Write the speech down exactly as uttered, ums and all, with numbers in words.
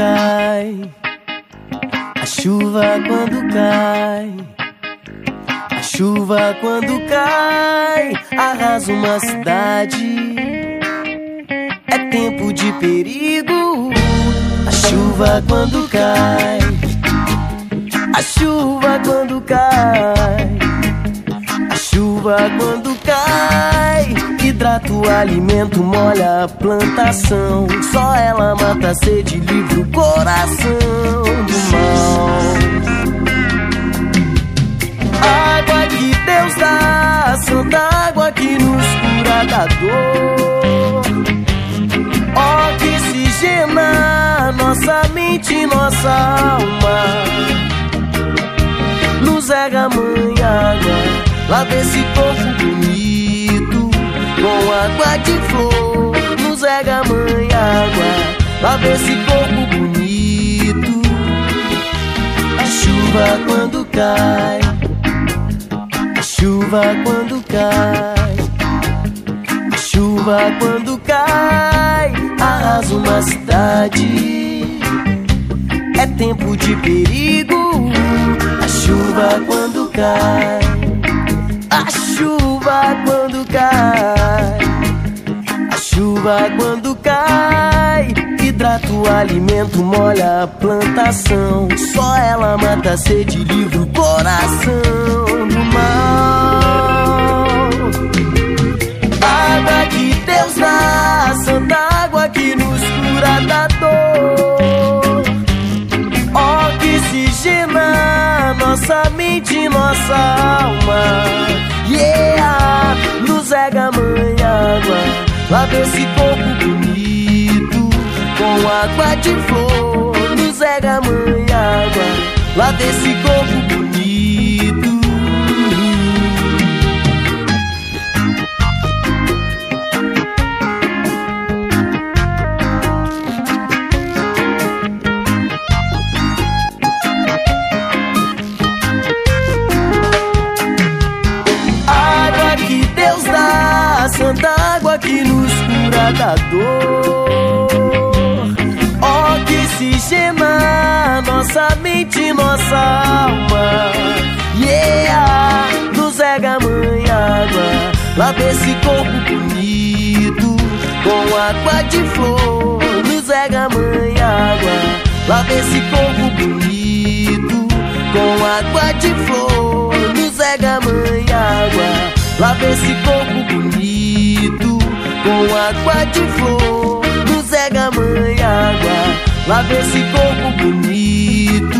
cai, a chuva quando cai, a chuva quando cai, arrasa uma cidade. É tempo de perigo. A chuva quando cai, a chuva quando cai, a chuva quando cai, hidrata o alimento, molha a plantação. Só ela mata a sede, livra o coração do mal. Água que Deus dá, santa água que nos cura da dor, oxigena nossa mente, nossa alma. Nos rega mãe água, lava esse corpo bonito com água de flor. Nos rega mãe água, lava esse corpo bonito. A chuva quando cai, a chuva quando cai, a chuva quando cai, arrasa uma cidade. É tempo de perigo. A chuva quando cai, a chuva quando cai, a chuva quando cai, hidrata o alimento, molha a plantação. Só ela mata a sede, livra o coração do mal. Água que Deus dá, santa água que nos cura da dor, oxigena nossa mente, nossa alma. Yeah, nos rega mãe água, lava esse corpo bonito com água de flor. Nos rega mãe água, lava esse corpo bonito. Santa água que nos cura da dor, oxigena nossa mente, nossa alma. Yeah, nos rega mãe água, lava esse corpo bonito com água de flor. Nos rega mãe água, lava esse corpo bonito com água de flor. Nos rega mãe água, lava esse corpo bonito com água de flor. Nos rega mãe água, lava esse corpo bonito.